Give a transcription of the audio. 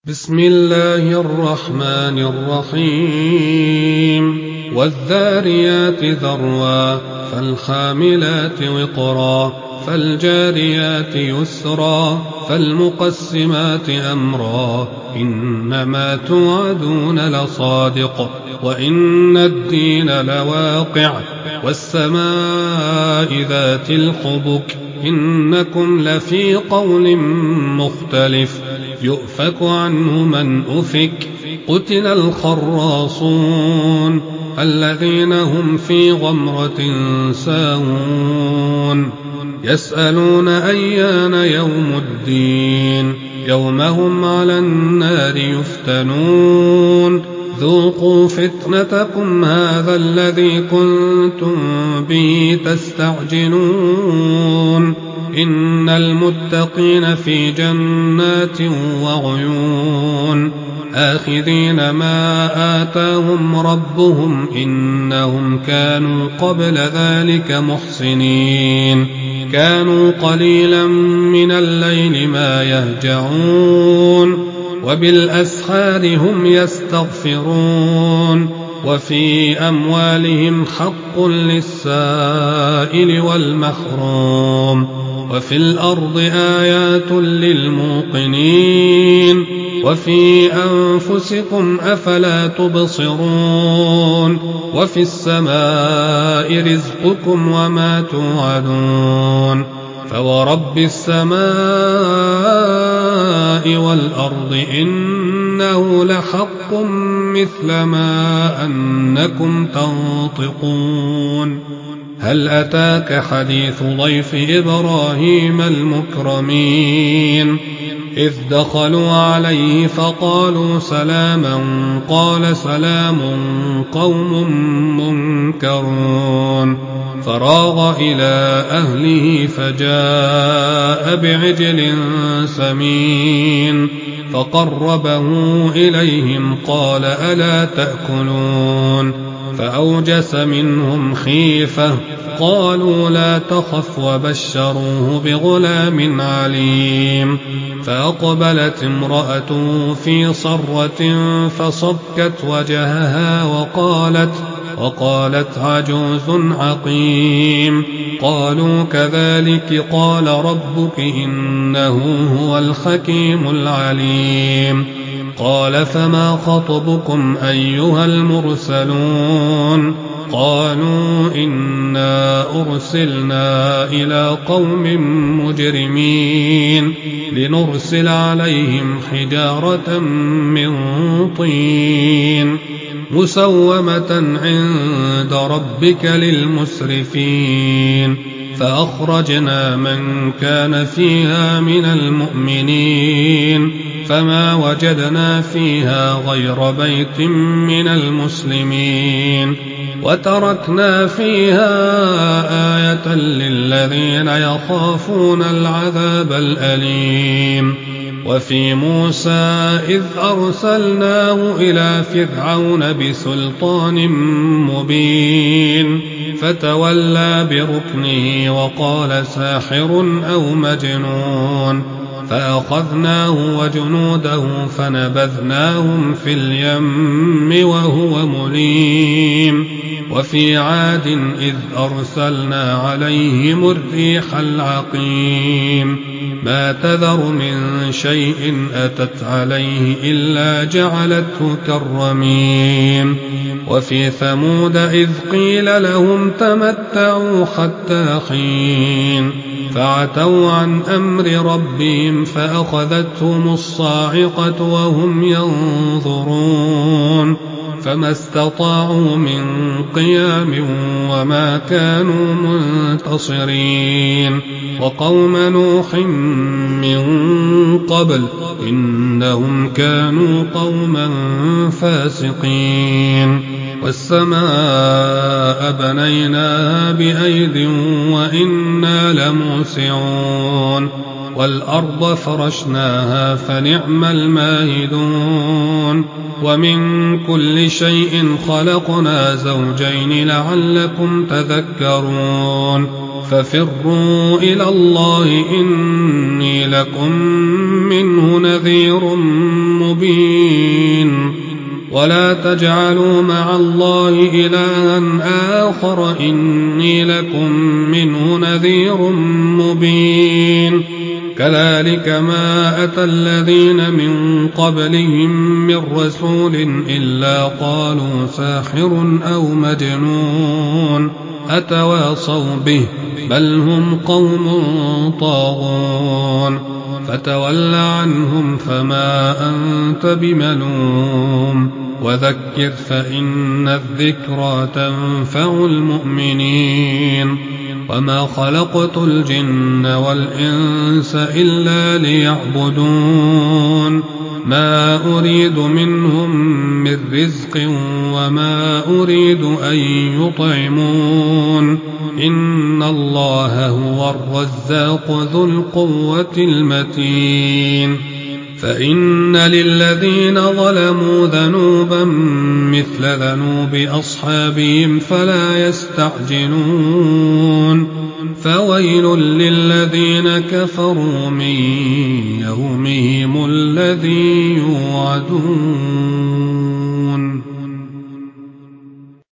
بسم الله الرحمن الرحيم والذاريات ذروا فالحاملات وقرا فالجاريات يسرا فالمقسمات أمرا إنما توعدون لصادق وإن الدين لواقع والسماء ذات الحبك إنكم لفي قول مختلف يؤفك عنه من أفك قتل الخراصون الذين هم في غمرة ساهون يسألون أيان يوم الدين يوم هم على النار يفتنون ذوقوا فتنتكم هذا الذي كنتم به تستعجلون إن المتقين في جنات وعيون آخذين ما آتاهم ربهم إنهم كانوا قبل ذلك محسنين كانوا قليلا من الليل ما يهجعون وبالأسحار هم يستغفرون وفي أموالهم حق للسائل والمحروم وفي الأرض آيات للموقنين وفي أنفسكم أفلا تبصرون وفي السماء رزقكم وما توعدون فورب السماء والأرض إنه لحق مثل ما أنكم تنطقون هل أتاك حديث ضيف إبراهيم المكرمين إذ دخلوا عليه فقالوا سلاما قال سلام قوم منكرون فراغ إلى أهله فجاء بعجل سمين فقربه إليهم قال ألا تأكلون فأوجس منهم خيفة قالوا لا تخف وبشروه بغلام عليم فأقبلت امرأته في صرة فصكت وجهها وقالت عجوز عقيم قالوا كذلك قال ربك إنه هو الحكيم العليم قال فما خطبكم أيها المرسلون قالوا إنا أرسلنا إلى قوم مجرمين لنرسل عليهم حجارة من طين مسومة عند ربك للمسرفين فأخرجنا من كان فيها من المؤمنين فما وجدنا فيها غير بيت من المسلمين وتركنا فيها آية للذين يخافون العذاب الأليم وفي موسى إذ أرسلناه إلى فرعون بسلطان مبين فتولى بركنه وقال ساحر أو مجنون فأخذناه وجنوده فنبذناهم في اليم وهو مليم وفي عاد إذ أرسلنا عليهم الريح العقيم ما تذر من شيء أتت عليه إلا جعلته كالرميم وفي ثمود إذ قيل لهم تمتعوا حتى حين فعتوا عن أمر ربهم فأخذتهم الصاعقة وهم ينظرون فما استطاعوا من قيام وما كانوا منتصرين وقوم نوح من قبل إنهم كانوا قوما فاسقين والسماء بنيناها بأيد وإنا لموسعون والأرض فرشناها فنعم الماهدون ومن كل شيء خلقنا زوجين لعلكم تذكرون ففروا إلى الله إني لكم منه نذير مبين ولا تجعلوا مع الله إلها آخر إني لكم منه نذير مبين كذلك ما أتى الذين من قبلهم من رسول إلا قالوا ساحر أو مجنون أتواصوا به بل هم قوم طاغون فتول عنهم فما أنت بملوم وذكر فإن الذكرى تنفع المؤمنين وما خلقت الجن والإنس إلا ليعبدون ما أريد منهم من رزق وما أريد أن يطعمون إن الله هو الرزاق ذو القوة المتين فإن للذين ظلموا ذنوبا مثل ذنوب أصحابهم فلا يستعجلون فويل للذين كفروا من يومهم الذي يوعدون